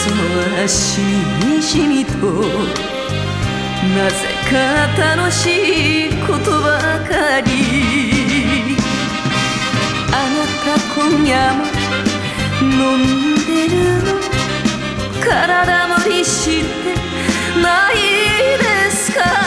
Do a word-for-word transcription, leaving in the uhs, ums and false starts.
すのはしみじみと、なぜか楽しいことばかり。あなた今夜も飲んでるの？体無理してないですか？